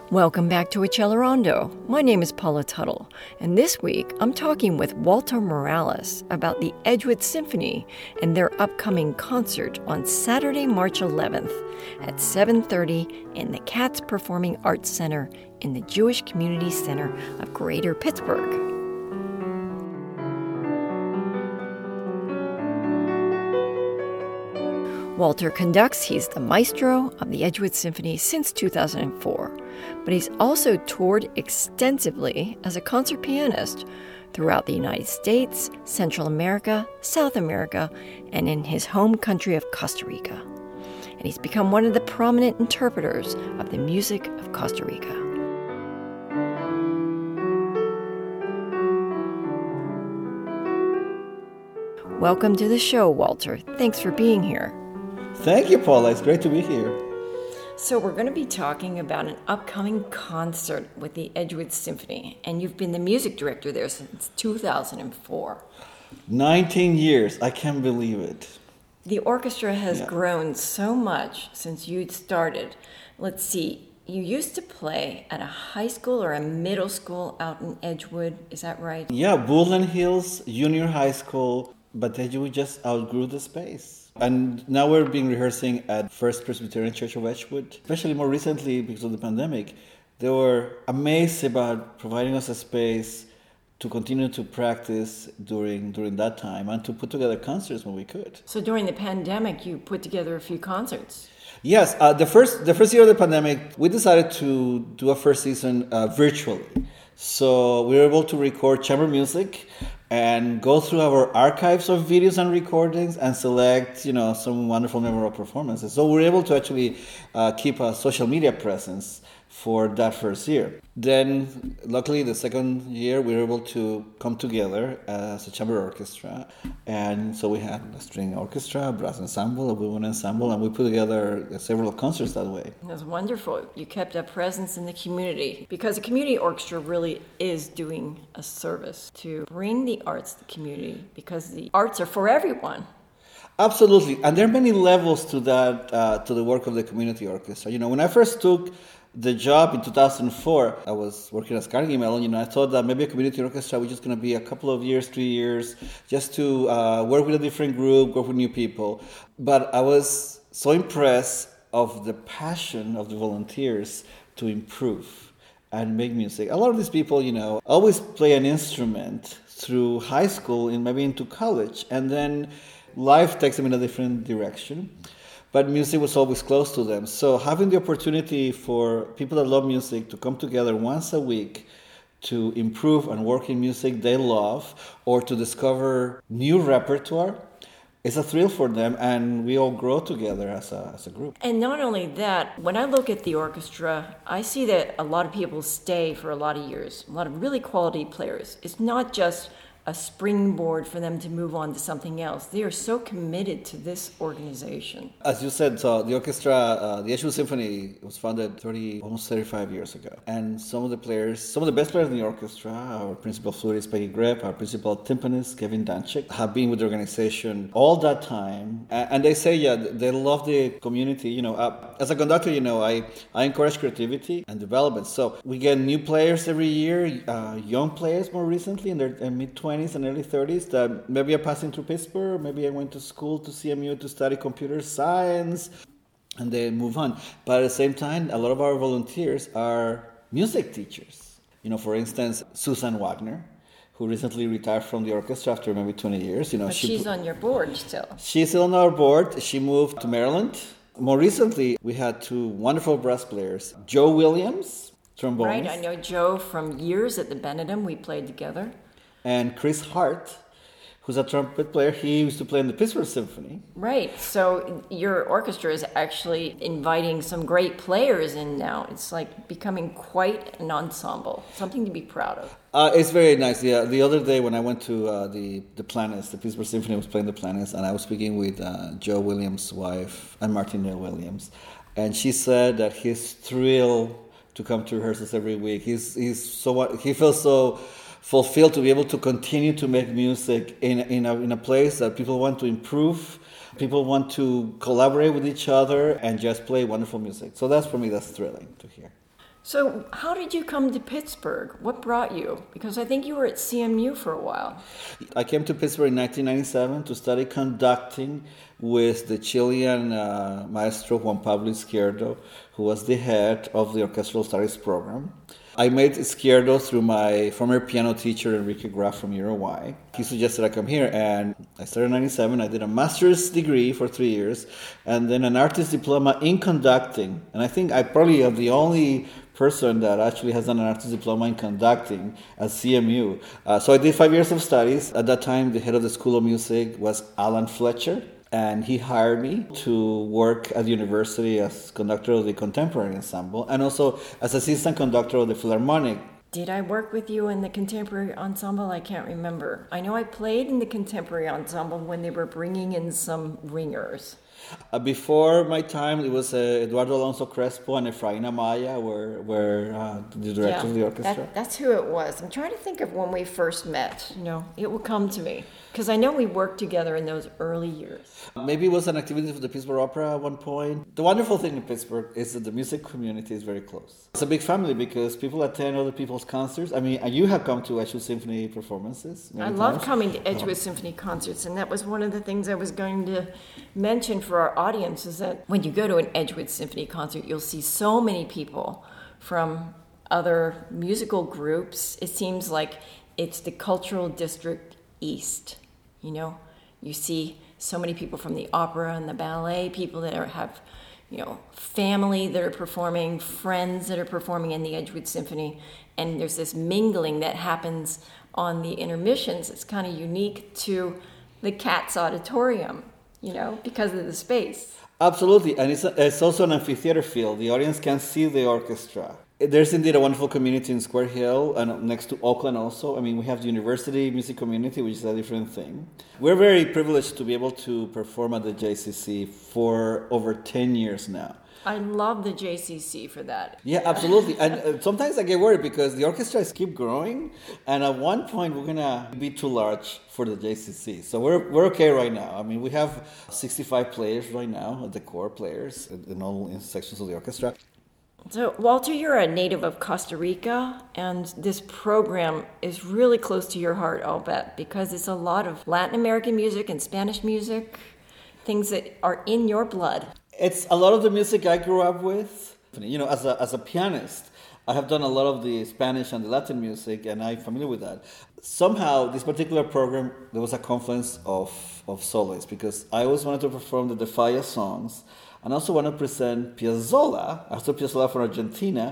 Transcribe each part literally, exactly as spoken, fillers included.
Welcome back to Accelerando. My name is Paula Tuttle, and this week I'm talking with Walter Morales about the Edgewood Symphony and their upcoming concert on Saturday, March eleventh at seven thirty in the Katz Performing Arts Center in the Jewish Community Center of Greater Pittsburgh. Walter conducts, he's the maestro of the Edgewood Symphony since two thousand four, but he's also toured extensively as a concert pianist throughout the United States, Central America, South America, and in his home country of Costa Rica. And he's become one of the prominent interpreters of the music of Costa Rica. Welcome to the show, Walter. Thanks for being here. Thank you, Paula. It's great to be here. So we're going to be talking about an upcoming concert with the Edgewood Symphony, and you've been the music director there since two thousand four. nineteen years. I can't believe it. The orchestra has yeah. grown so much since you'd started. Let's see, you used to play at a high school or a middle school out in Edgewood, is that right? Yeah, Woodland Hills Junior High School, but Edgewood just outgrew the space. And now we're being rehearsing at First Presbyterian Church of Edgewood. Especially more recently, because of the pandemic, they were amazed about providing us a space to continue to practice during during that time and to put together concerts when we could. So during the pandemic, you put together a few concerts. Yes, uh, the first the first year of the pandemic, we decided to do a first season uh, virtually. So we were able to record chamber music and go through our archives of videos and recordings and select, you know, some wonderful memorable performances. So we were able to actually uh, keep a social media presence for that first year. Then, luckily, the second year, we were able to come together as a chamber orchestra. And so we had a string orchestra, a brass ensemble, a women ensemble, and we put together several concerts that way. That's wonderful. You kept a presence in the community because a community orchestra really is doing a service to bring the arts to the community because the arts are for everyone. Absolutely. And there are many levels to that, uh, to the work of the community orchestra. You know, when I first took the job in two thousand four, I was working at Carnegie Mellon. You know, I thought that maybe a community orchestra was just going to be a couple of years, three years, just to uh, work with a different group, work with new people. But I was so impressed of the passion of the volunteers to improve and make music. A lot of these people, you know, always play an instrument through high school and maybe into college, and then life takes them in a different direction. But music was always close to them. So having the opportunity for people that love music to come together once a week to improve and work in music they love or to discover new repertoire is a thrill for them, and we all grow together as a, as a group. And not only that, when I look at the orchestra, I see that a lot of people stay for a lot of years, a lot of really quality players. It's not just a springboard for them to move on to something else. They are so committed to this organization. As you said, so the orchestra, uh, the Edgewood Symphony was founded thirty, almost thirty-five years ago. And some of the players, some of the best players in the orchestra, our principal flutist Peggy Grepp, our principal timpanist Kevin Danchik, have been with the organization all that time. And they say, yeah, they love the community. You know, uh, as a conductor, you know, I, I encourage creativity and development. So we get new players every year, uh, young players more recently in their mid-twenties and early thirties that maybe are passing through Pittsburgh, maybe I went to school to C M U to study computer science, and they move on. But at the same time, a lot of our volunteers are music teachers. You know, for instance, Susan Wagner, who recently retired from the orchestra after maybe twenty years. You know, but she she's on your board still. She's on our board. She moved to Maryland. More recently, we had two wonderful brass players, Joe Williams, trombone. Right, I know Joe from years at the Benedum. We played together. And Chris Hart, who's a trumpet player. He used to play in the Pittsburgh Symphony. Right. So your orchestra is actually inviting some great players in now. It's like becoming quite an ensemble, something to be proud of. Uh, it's very nice. Yeah. The other day when I went to uh, the, the Planets, the Pittsburgh Symphony was playing the Planets, and I was speaking with uh, Joe Williams' wife and Martina Williams. And she said that he's thrilled to come to rehearsals every week. He's, he's so, he feels so fulfilled to be able to continue to make music in in a, in a place that people want to improve, people want to collaborate with each other and just play wonderful music. So that's, for me, that's thrilling to hear. So, how did you come to Pittsburgh? What brought you? Because I think you were at C M U for a while. I came to Pittsburgh in nineteen ninety-seven to study conducting with the Chilean uh, maestro Juan Pablo Izquierdo, who was the head of the orchestral studies program. I met Izquierdo through my former piano teacher, Enrique Graf from Uruguay. He suggested I come here, and I started in ninety-seven. I did a master's degree for three years, and then an artist diploma in conducting. And I think I probably am the only person that actually has done an artist diploma in conducting at C M U. Uh, so I did five years of studies. At that time, the head of the School of Music was Alan Fletcher, and he hired me to work at the university as conductor of the Contemporary Ensemble and also as assistant conductor of the Philharmonic. Did I work with you in the Contemporary Ensemble? I can't remember. I know I played in the Contemporary Ensemble when they were bringing in some ringers. Uh, before my time, it was uh, Eduardo Alonso Crespo and Efraín Amaya were, were uh, the directors Yeah, of the orchestra. That, that's who it was. I'm trying to think of when we first met. You know, it will come to me. Because I know we worked together in those early years. Maybe it was an activity for the Pittsburgh Opera at one point. The wonderful thing in Pittsburgh is that the music community is very close. It's a big family because people attend other people's concerts. I mean, you have come to Edgewood Symphony performances. I love coming to Edgewood Symphony concerts, and that was one of the things I was going to mention for our audience is that when you go to an Edgewood Symphony concert, you'll see so many people from other musical groups. It seems like it's the Cultural District East, you know? You see so many people from the opera and the ballet, people that are, have, you know, family that are performing, friends that are performing in the Edgewood Symphony, and there's this mingling that happens on the intermissions. It's kind of unique to the Katz Auditorium, you know, because of the space. Absolutely, and it's, a, it's also an amphitheater field. The audience can see the orchestra. There's indeed a wonderful community in Square Hill and next to Oakland also. I mean, we have the university music community, which is a different thing. We're very privileged to be able to perform at the J C C for over ten years now. I love the J C C for that. Yeah, absolutely. And uh, sometimes I get worried because the orchestras keep growing, and at one point we're gonna be too large for the J C C. So we're we're okay right now. I mean, we have sixty-five players right now, the core players in all sections of the orchestra. So, Walter, you're a native of Costa Rica, and this program is really close to your heart, I'll bet, because it's a lot of Latin American music and Spanish music, things that are in your blood. It's a lot of the music I grew up with. You know, as a as a pianist, I have done a lot of the Spanish and the Latin music, and I'm familiar with that. Somehow, this particular program, there was a confluence of, of soloists, because I always wanted to perform the De Falla songs, and I also want to present Piazzolla, Astor Piazzolla from Argentina.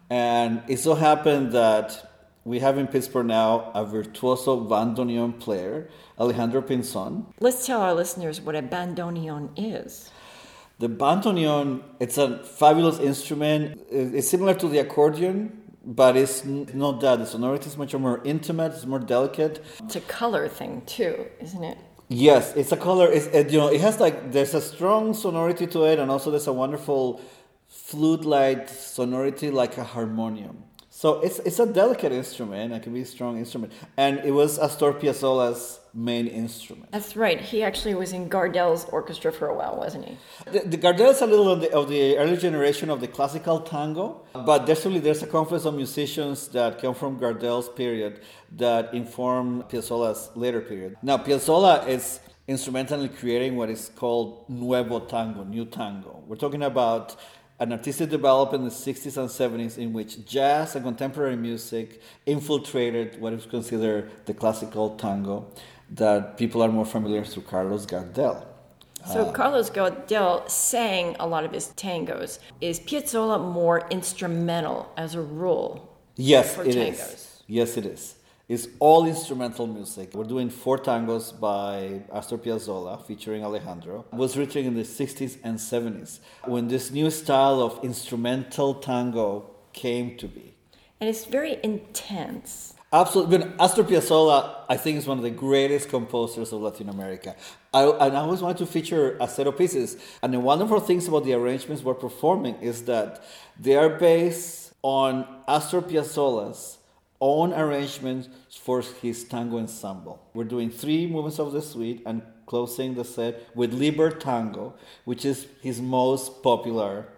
And it so happened that we have in Pittsburgh now a virtuoso bandoneon player, Alejandro Pinzon. Let's tell our listeners what a bandoneon is. The bandoneon, it's a fabulous instrument. It's similar to the accordion, but it's not that. The sonority is much more intimate, it's more delicate. It's a color thing too, isn't it? Yes, it's a color. It's, it, you know, it has like, there's a strong sonority to it, and also there's a wonderful flute-like sonority like a harmonium. So it's it's a delicate instrument. It can be a strong instrument. And it was Astor Piazzolla's main instrument. That's right. He actually was in Gardel's orchestra for a while, wasn't he? The, the Gardel is a little of the, of the early generation of the classical tango, but definitely there's a confluence of musicians that come from Gardel's period that inform Piazzolla's later period. Now, Piazzolla is instrumental in creating what is called nuevo tango, new tango. We're talking about an artistic development in the sixties and seventies in which jazz and contemporary music infiltrated what is considered the classical tango that people are more familiar through Carlos Gardel. So uh, Carlos Gardel sang a lot of his tangos. Is Piazzolla more instrumental as a rule? Yes, for it tangos? is. Yes, it is. It's all instrumental music. We're doing four tangos by Astor Piazzolla featuring Alejandro. It was written in the sixties and seventies when this new style of instrumental tango came to be. And it's very intense. Absolutely. But Astor Piazzolla, I think, is one of the greatest composers of Latin America. I, and I always wanted to feature a set of pieces. And the wonderful things about the arrangements we're performing is that they are based on Astor Piazzolla's own arrangements for his tango ensemble. We're doing three movements of the suite and closing the set with Liber Tango, which is his most popular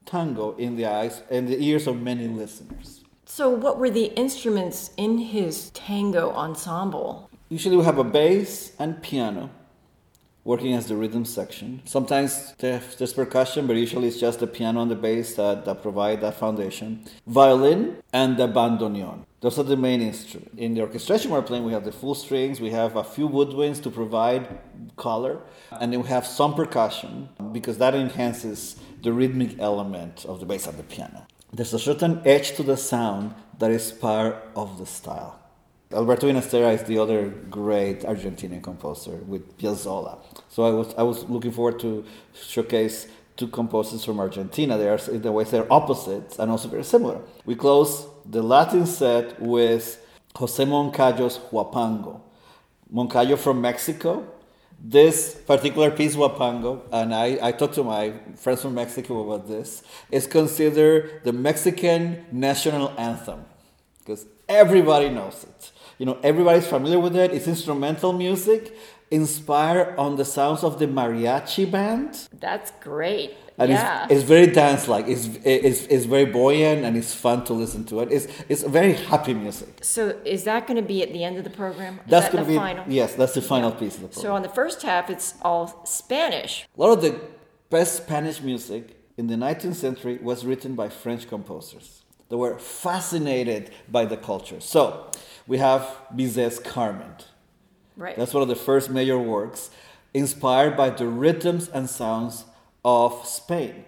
tango in the eyes and the ears of many listeners. So, what were the instruments in his tango ensemble? Usually we have a bass and piano working as the rhythm section. Sometimes there's percussion, but usually it's just the piano and the bass that, that provide that foundation. Violin and the bandoneon. Those are the main instruments. In the orchestration we're playing, we have the full strings, we have a few woodwinds to provide color, and then we have some percussion because that enhances the rhythmic element of the bass and the piano. There's a certain edge to the sound that is part of the style. Alberto Ginastera is the other great Argentinian composer with Piazzolla. So I was I was looking forward to showcase two composers from Argentina. They are, in the ways they're opposites and also very similar. We close the Latin set with José Moncayo's Huapango. Moncayo from Mexico. This particular piece, Huapango, and I, I talked to my friends from Mexico about this, is considered the Mexican national anthem because everybody knows it. You know, everybody's familiar with it. It's instrumental music inspired on the sounds of the mariachi band. That's great. And yeah. it's, it's very dance-like. It's, it's, it's very buoyant and it's fun to listen to it. It's, it's very happy music. So is that going to be at the end of the program? Is that's that going to be, final? Yes, that's the final yeah. piece of the program. So on the first half, it's all Spanish. A lot of the best Spanish music in the nineteenth century was written by French composers. They were fascinated by the culture. So we have Bizet's Carmen. Right. That's one of the first major works, inspired by the rhythms and sounds of Spain.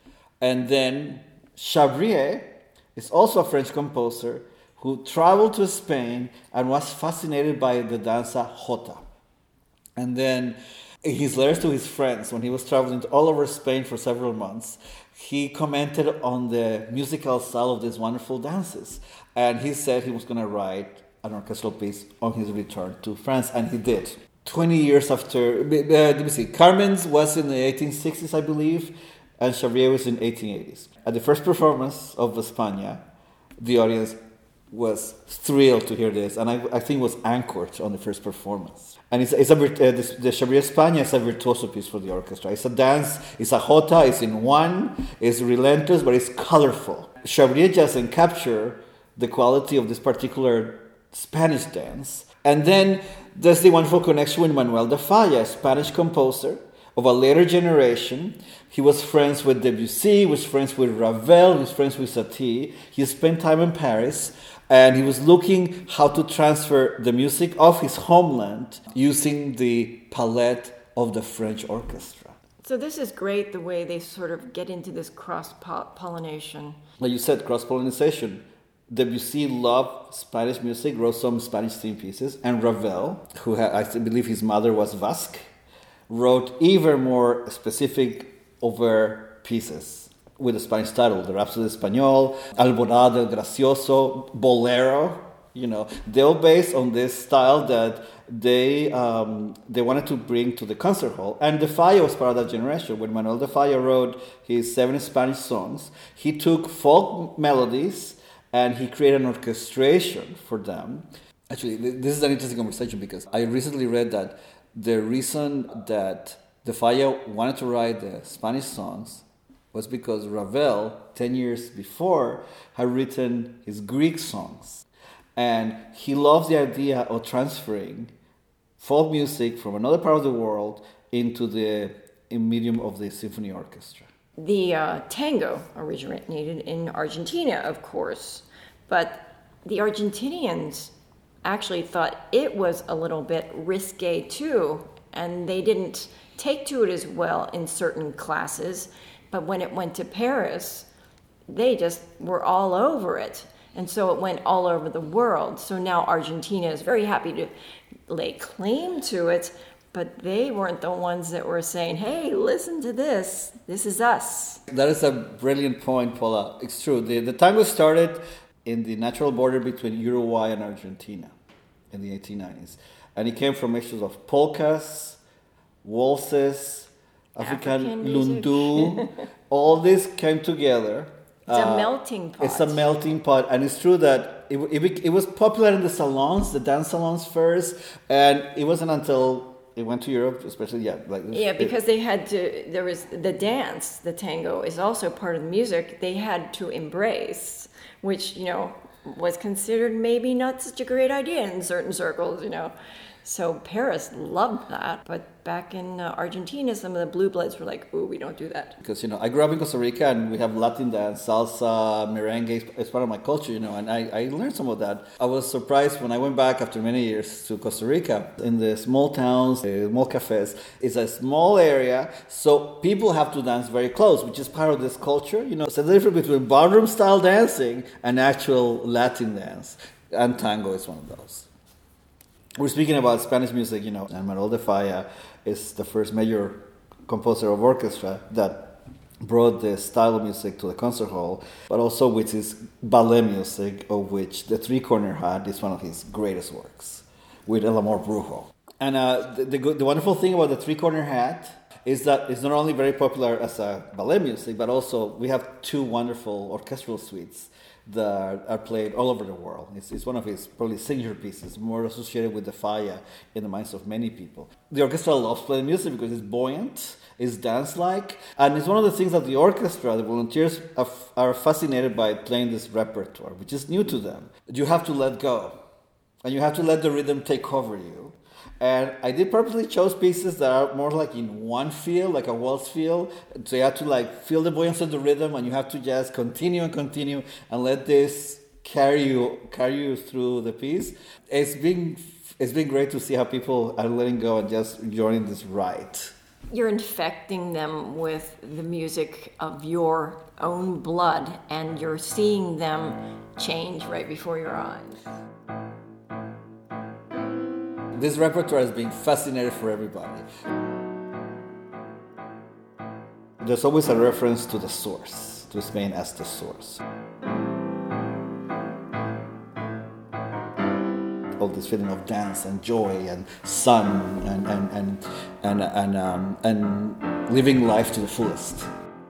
And then Chabrier is also a French composer who traveled to Spain and was fascinated by the danza jota. And then in his letters to his friends, when he was traveling all over Spain for several months, he commented on the musical style of these wonderful dances. And he said he was going to write an orchestral piece on his return to France, and he did. twenty years after, uh, let me see, Carmen's was in the eighteen sixties, I believe, and Chabrier was in eighteen eighties. At the first performance of España, the audience was thrilled to hear this, and I, I think was anchored on the first performance. And it's, it's a, uh, the, the Chabrier España is a virtuoso piece for the orchestra. It's a dance, it's a jota, it's in one, it's relentless, but it's colorful. Chabrier just can capture the quality of this particular Spanish dance. And then there's the wonderful connection with Manuel de Falla, a Spanish composer of a later generation. He was friends with Debussy, he was friends with Ravel, he was friends with Satie. He spent time in Paris, and he was looking how to transfer the music of his homeland using the palette of the French orchestra. So this is great, the way they sort of get into this cross-pollination. Like you said, cross-pollination. Debussy loved Spanish music, wrote some Spanish theme pieces, and Ravel, who had, I believe his mother was Basque, wrote even more specific over pieces with a Spanish title, the Rhapsody Español, Alborada del Gracioso, Bolero. You know, they're all based on this style that they um, they wanted to bring to the concert hall. And de Falla was part of that generation. When Manuel de Falla wrote his seven Spanish songs, he took folk melodies and he created an orchestration for them. Actually, this is an interesting conversation because I recently read that the reason that de Falla wanted to write the Spanish songs was because Ravel, ten years before, had written his Greek songs. And he loves the idea of transferring folk music from another part of the world into the medium of the symphony orchestra. The uh, tango originated in Argentina, of course, but the Argentinians actually thought it was a little bit risque too, and they didn't take to it as well in certain classes, but when it went to Paris, they just were all over it, and so it went all over the world. So now Argentina is very happy to lay claim to it, but they weren't the ones that were saying, hey, listen to this. This is us. That is a brilliant point, Paula. It's true. The, the tango started in the natural border between Uruguay and Argentina in the eighteen nineties. And it came from mixtures of polkas, waltzes, African, African lundu. All this came together. It's uh, a melting pot. It's a melting pot. And it's true that it, it, it was popular in the salons, the dance salons first. And it wasn't until it went to Europe, especially, yeah. Like Yeah, because it, they had to, there was the dance, the tango is also part of the music they had to embrace, which, you know, was considered maybe not such a great idea in certain circles, you know. So Paris loved that, but back in uh, Argentina, some of the blue bloods were like, ooh, we don't do that. Because, you know, I grew up in Costa Rica and we have Latin dance, salsa, merengue, it's part of my culture, you know, and I, I learned some of that. I was surprised when I went back after many years to Costa Rica. In the small towns, the small cafes, it's a small area, so people have to dance very close, which is part of this culture, you know. So the difference between ballroom style dancing and actual Latin dance, and tango is one of those. We're speaking about Spanish music, you know, and Manuel de Falla is the first major composer of orchestra that brought the style of music to the concert hall, but also with his ballet music, of which the Three Corner Hat is one of his greatest works, with El Amor Brujo. And uh, the, the, the wonderful thing about the Three Corner Hat is that it's not only very popular as a ballet music, but also we have two wonderful orchestral suites that are played all over the world. It's, it's one of his probably signature pieces, more associated with the Falla in the minds of many people. The orchestra loves playing music because it's buoyant, it's dance-like, and it's one of the things that the orchestra, the volunteers, are, are fascinated by playing this repertoire, which is new to them. You have to let go, and you have to let the rhythm take over you. And I did purposely chose pieces that are more like in one feel, like a waltz feel. So you have to like feel the buoyancy of the rhythm, and you have to just continue and continue and let this carry you carry you through the piece. It's been it's been great to see how people are letting go and just enjoying this ride. You're infecting them with the music of your own blood, and you're seeing them change right before your eyes. This repertoire has been fascinating for everybody. There's always a reference to the source, to Spain as the source. All this feeling of dance and joy and sun and and and and and, um, and living life to the fullest.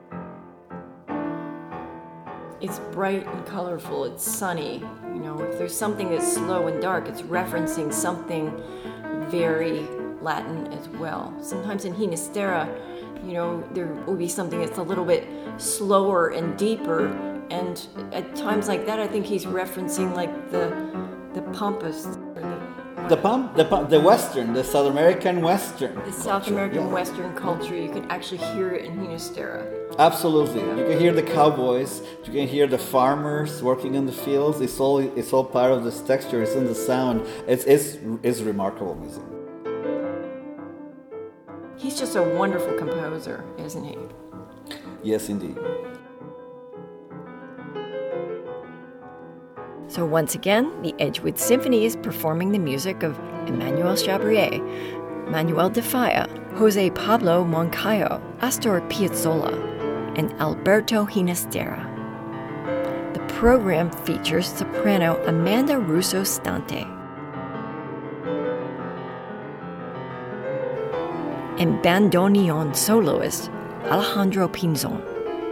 It's bright and colorful, it's sunny. You know, if there's something that's slow and dark, it's referencing something very Latin as well. Sometimes in Ginastera, you know, there will be something that's a little bit slower and deeper, and at times like that, I think he's referencing like the the pampas. Or the, the pump, the pump, the Western, the South American Western. The South culture, American yeah. Western culture, you can actually hear it in Ginastera. Absolutely, you can hear the cowboys, you can hear the farmers working in the fields. It's all it's all part of this texture. It's in the sound. It's it's it's remarkable music. He's just a wonderful composer, isn't he? Yes, indeed. So once again, the Edgewood Symphony is performing the music of Emmanuel Chabrier, Manuel de Falla, Jose Pablo Moncayo, Astor Piazzolla, and Alberto Ginastera. The program features soprano Amanda Russo Stante and bandoneon soloist Alejandro Pinzon.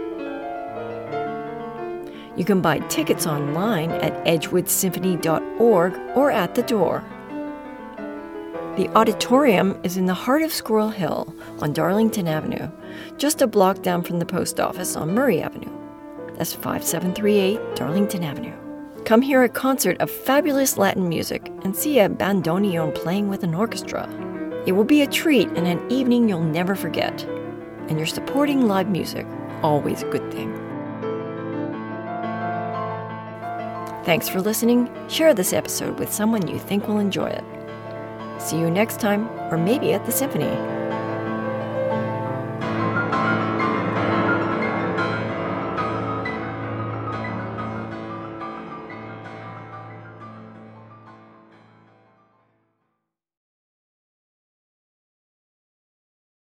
You can buy tickets online at edgewood symphony dot org or at the door. The auditorium is in the heart of Squirrel Hill on Darlington Avenue, just a block down from the post office on Murray Avenue. That's five seven three eight Darlington Avenue. Come hear a concert of fabulous Latin music and see a bandoneon playing with an orchestra. It will be a treat and an evening you'll never forget. And you're supporting live music, always a good thing. Thanks for listening. Share this episode with someone you think will enjoy it. See you next time, or maybe at the Symphony.